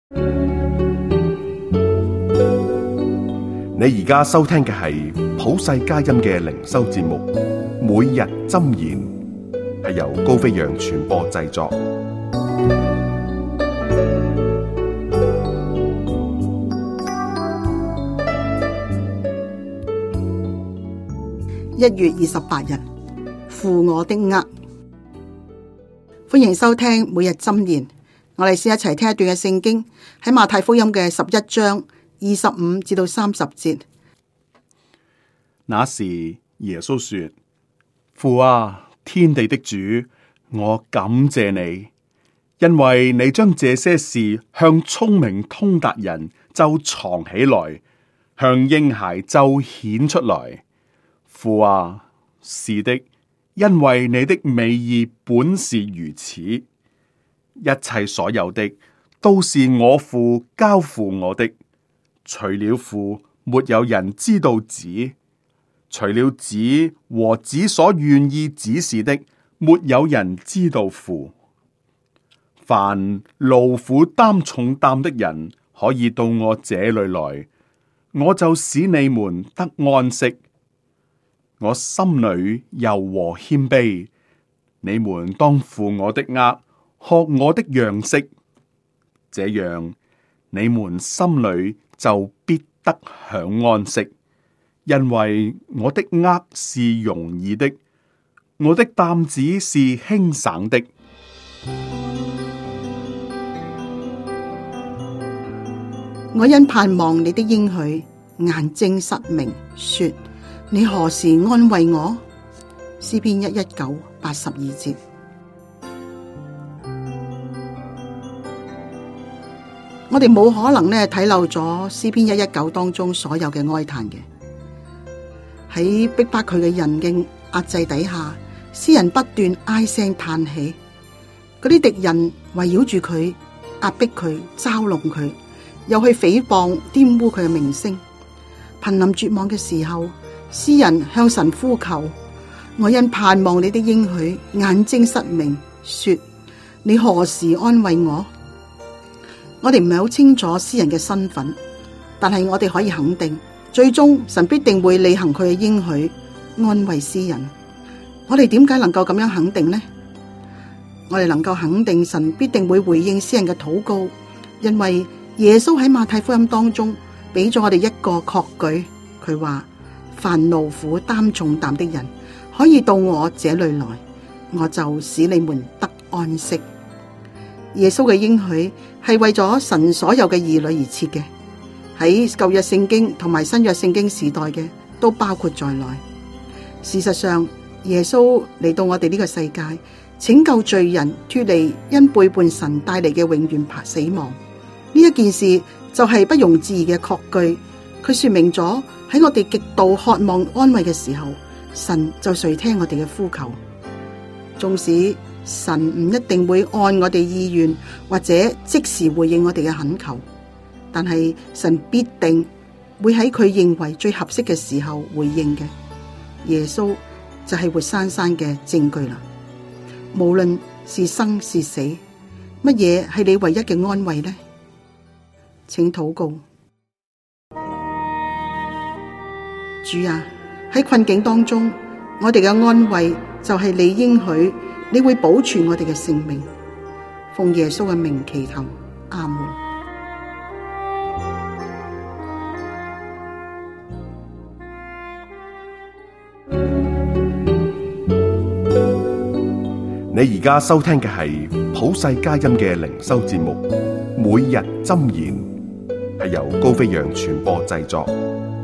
你而家收聽嘅係普世佳音嘅靈修節目，每日箴言，係由高飛揚傳播製作。 1月28日，負我的軛。歡迎收聽每日箴言。我哋先一齊聽一段嘅聖經，喺馬太福音嘅11章25至到30節。 那時耶穌說：父啊，天地的主，我感謝你，因為你將這些事向聰明通達人就藏起來，向嬰孩就顯出來。父啊，是的，因為你的美意本是如此。一切所有的都是我父交付我的，除了父，沒有人知道子；除了子和子所願意指示的，沒有人知道父。凡勞苦擔重擔的人，可以到我這裏來，我就使你們得安息。我心裏柔和謙卑，你們當負我的軛，學我的樣式，這樣你們心裏就必得享安息。因為我的軛是容易的，我的擔子是輕省的。 我因盼望你的應許，眼睛失明，說：你何時安慰我？詩篇119 82節。我哋冇可能睇漏咗詩篇119當中所有嘅哀嘆嘅。喺逼迫佢嘅人嘅壓制底下，詩人不斷唉聲嘆氣。嗰啲敵人圍繞住佢，壓迫佢，嘲弄佢，又去誹謗玷污佢嘅名聲。瀕臨絕望嘅時候，詩人向神呼求：我因盼望你的應許，眼睛失明，說：你何時安慰我？我哋唔係好清楚詩人嘅身份，但係我哋可以肯定，最終神必定會履行佢嘅應許，安慰詩人。我哋點解能夠咁樣肯定呢？我哋能夠肯定神必定會回應詩人嘅禱告，因為耶穌喺馬太福音當中俾咗我哋一個確據，佢話：凡勞苦擔重擔的人，可以到我這裏來，我就使你們得安息。耶穌嘅應許係為咗神所有嘅兒女而設嘅，喺舊約聖經同埋新約聖經時代嘅都包括在內。事實上，耶穌嚟到我哋呢個世界，拯救罪人脫離因背叛神帶嚟嘅永遠死亡。呢一件事就係不容置疑嘅確據，佢說明咗喺我哋極度渴望安慰嘅時候，神就垂聽我哋嘅呼求。縱使神唔一定會按我哋意願或者即時回應我哋嘅懇求，但係神必定會喺佢認為最合適嘅時候回應嘅。耶穌就係活生生嘅證據啦。無論是生是死，乜嘢係你唯一嘅安慰呢？請禱告。主啊，喺困境當中，我哋嘅安慰就係你應許你會保存我哋嘅性命。奉耶穌嘅名祈求，阿門。 你而家收聽嘅係普世佳音嘅靈修節目，每日箴言，係由高飛揚傳播製作。